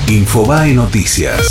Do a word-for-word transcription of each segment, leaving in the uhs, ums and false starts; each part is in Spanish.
Infobae Noticias.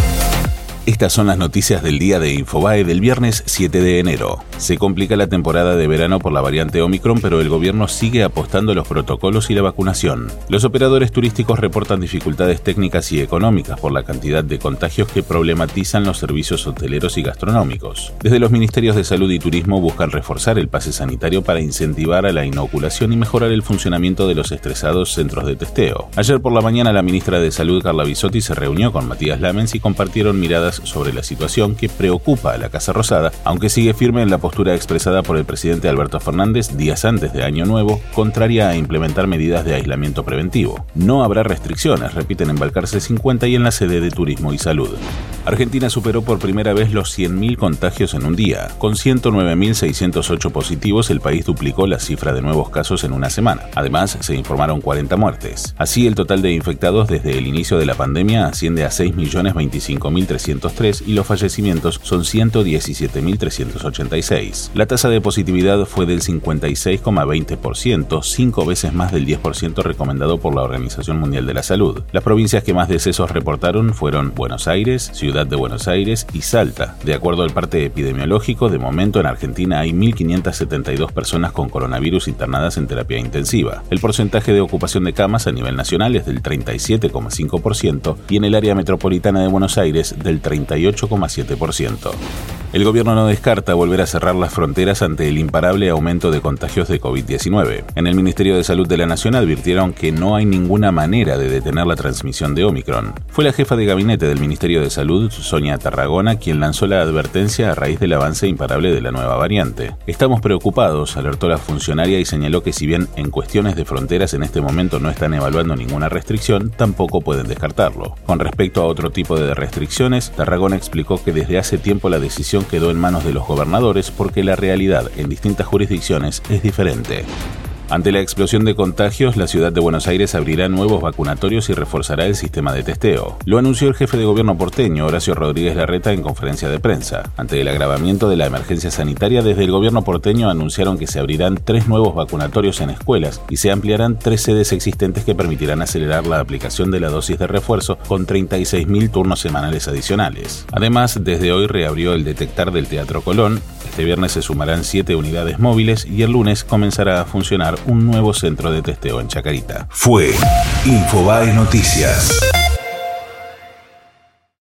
Estas son las noticias del día de Infobae del viernes siete de enero. Se complica la temporada de verano por la variante Omicron, pero el gobierno sigue apostando a los protocolos y la vacunación. Los operadores turísticos reportan dificultades técnicas y económicas por la cantidad de contagios que problematizan los servicios hoteleros y gastronómicos. Desde los ministerios de Salud y Turismo buscan reforzar el pase sanitario para incentivar a la inoculación y mejorar el funcionamiento de los estresados centros de testeo. Ayer por la mañana la ministra de Salud, Carla Bisotti, se reunió con Matías Lamens y compartieron miradas sobre la situación que preocupa a la Casa Rosada, aunque sigue firme en la postura expresada por el presidente Alberto Fernández días antes de Año Nuevo, contraria a implementar medidas de aislamiento preventivo. No habrá restricciones, repiten en Balcarce cincuenta y en la sede de Turismo y Salud. Argentina superó por primera vez los cien mil contagios en un día. Con ciento nueve mil seiscientos ocho positivos, el país duplicó la cifra de nuevos casos en una semana. Además, se informaron cuarenta muertes. Así, el total de infectados desde el inicio de la pandemia asciende a seis millones veinticinco mil trescientos tres y los fallecimientos son ciento diecisiete mil trescientos ochenta y seis. La tasa de positividad fue del cincuenta y seis coma veinte por ciento, cinco veces más del diez por ciento recomendado por la Organización Mundial de la Salud. Las provincias que más decesos reportaron fueron Buenos Aires, Ciudad de Buenos Aires y Salta. De acuerdo al parte epidemiológico, de momento en Argentina hay mil quinientas setenta y dos personas con coronavirus internadas en terapia intensiva. El porcentaje de ocupación de camas a nivel nacional es del treinta y siete coma cinco por ciento y en el área metropolitana de Buenos Aires del treinta y ocho coma siete por ciento. El gobierno no descarta volver a cerrar las fronteras ante el imparable aumento de contagios de covid diecinueve. En el Ministerio de Salud de la Nación advirtieron que no hay ninguna manera de detener la transmisión de Omicron. Fue la jefa de gabinete del Ministerio de Salud, Sonia Tarragona, quien lanzó la advertencia a raíz del avance imparable de la nueva variante. Estamos preocupados, alertó la funcionaria y señaló que si bien en cuestiones de fronteras en este momento no están evaluando ninguna restricción, tampoco pueden descartarlo. Con respecto a otro tipo de restricciones, Tarragona explicó que desde hace tiempo la decisión quedó en manos de los gobernadores porque la realidad en distintas jurisdicciones es diferente. Ante la explosión de contagios, la ciudad de Buenos Aires abrirá nuevos vacunatorios y reforzará el sistema de testeo. Lo anunció el jefe de gobierno porteño, Horacio Rodríguez Larreta, en conferencia de prensa. Ante el agravamiento de la emergencia sanitaria, desde el gobierno porteño anunciaron que se abrirán tres nuevos vacunatorios en escuelas y se ampliarán tres sedes existentes que permitirán acelerar la aplicación de la dosis de refuerzo con treinta y seis mil turnos semanales adicionales. Además, desde hoy reabrió el Detectar del Teatro Colón. Este viernes se sumarán siete unidades móviles y el lunes comenzará a funcionar un nuevo centro de testeo en Chacarita. Fue Infobae Noticias.